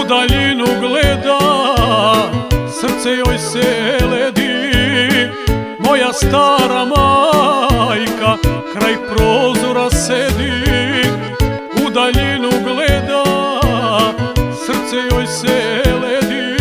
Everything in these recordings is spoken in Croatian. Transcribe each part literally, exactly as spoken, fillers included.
daljinu gleda, srce joj se ledi. Moja stara majka kraj prozora sedi, u daljinu gleda, srce joj se ledi.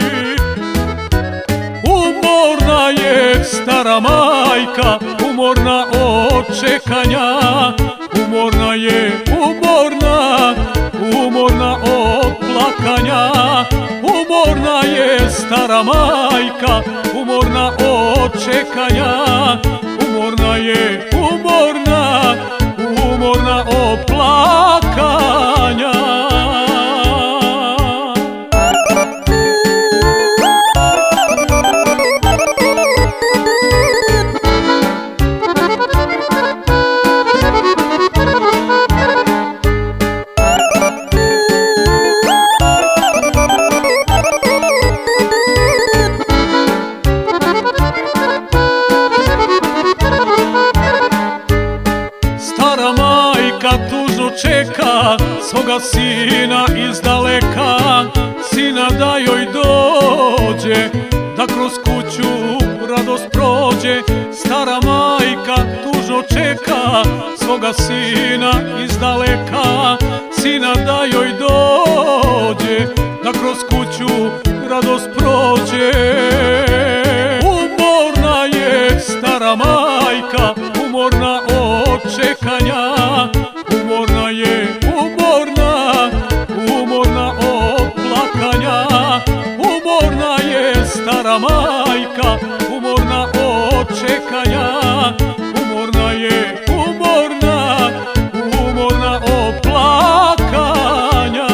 Umorna je stara majka, umorna od čekanja, umorna je, umorna, umorna od plakanja. Umorna je stara majka, umorna od čekanja, umorna je, umorna, umorna od plakanja. Stara majka tužno čeka svoga sina izdaleka, sina da joj dođe, da kroz kuću radost prođe. Stara majka tužno čeka svoga sina izdaleka, sina da joj dođe, da kroz kuću radost prođe. Umorna je stara majka, umorna od čekanja, umorna je, umorna, umorna od plakanja. Umorna je stara majka, umorna od čekanja, umorna je, umorna, umorna od plakanja.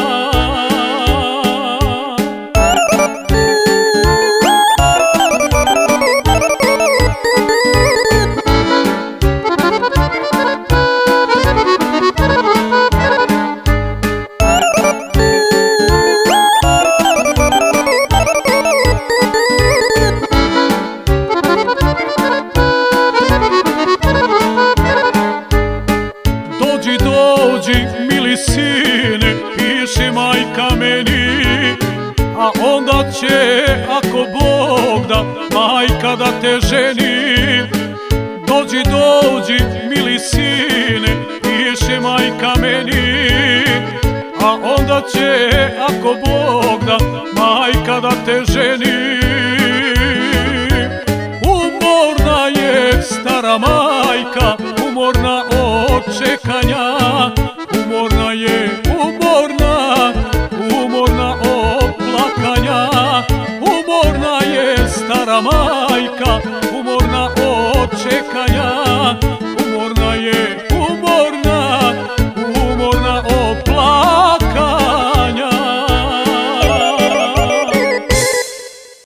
Dođi, dođi, mili sine, piše majka meni, a onda će, ako Bog da, majka da te ženi. Dođi, dođi, mili sine, piše majka meni, a onda će, ako Bog da, majka da te ženi. Umorna je stara majka, umorna od